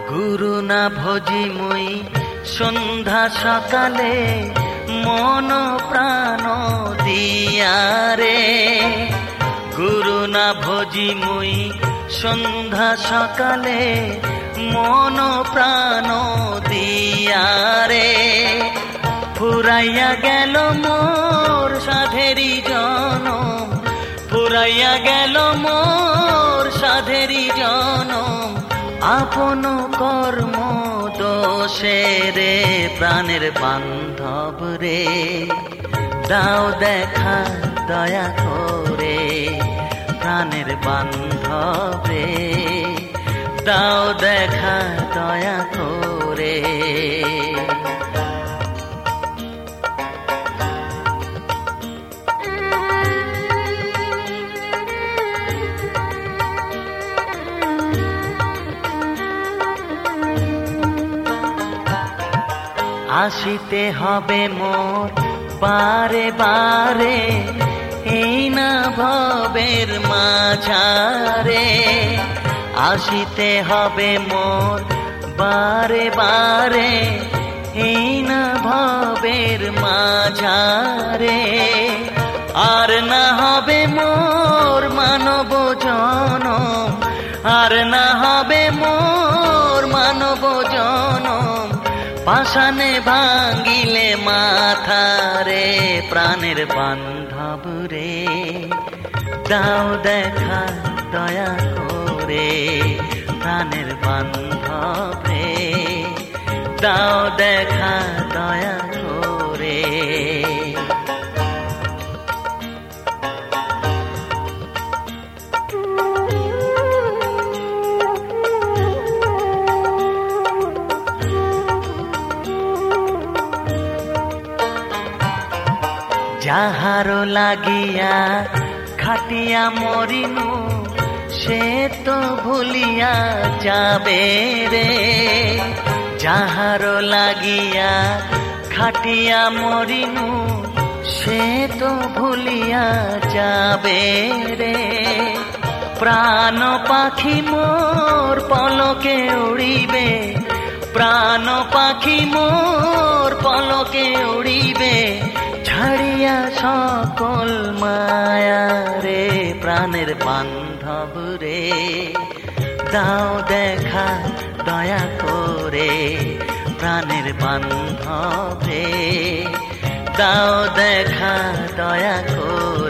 গুরু না ভজি মুই সন্ধ্যা সকালে মন প্রাণ দিয়ারে। গুরু না ভজি মুই সন্ধ্যা সকালে মন প্রাণ দিয়ারে। ফুরাইয়া গেল মোর সাধেরি জনম, ফুরাইয়া গেল মোর সাধেরি জনম। আপন কর্ম দোষে রে প্রাণের বান্ধব রে, দাও দেখা দয়া করে প্রাণের বান্ধব রে, দাও দেখা দয়া করে। আসিতে হবে মোর বারে বারে এই না ভবের মাঝারে। আসিতে হবে মোর বারে বারে এই না ভবের মাঝারে। আর না হবে মোর মানব জনম, আর না হবে মোর মানব জনম। পাষাণে ভাঙ্গিলে মাথা রে প্রাণের বান্ধব রে, দাও দেখা দয়া করে প্রাণের বান্ধব রে, দাও দেখা দয়া করে। যাহারো লাগিয়া খাটিয়া মরিনু সে তো ভুলিয়া যাবে রে। যাহারো লাগিয়া খাটিয়া মরিনু সে তো ভুলিয়া যাবে রে। প্রাণ পাখি মোর পলকে উড়িবে, প্রাণ পাখি মোর পলকে উড়িবে। ছাড়িয়া সকল মায়া রে প্রাণের বান্ধব রে, দাও দেখা দয়া করে প্রাণের বান্ধব রে, দাও দেখা দয়া করে।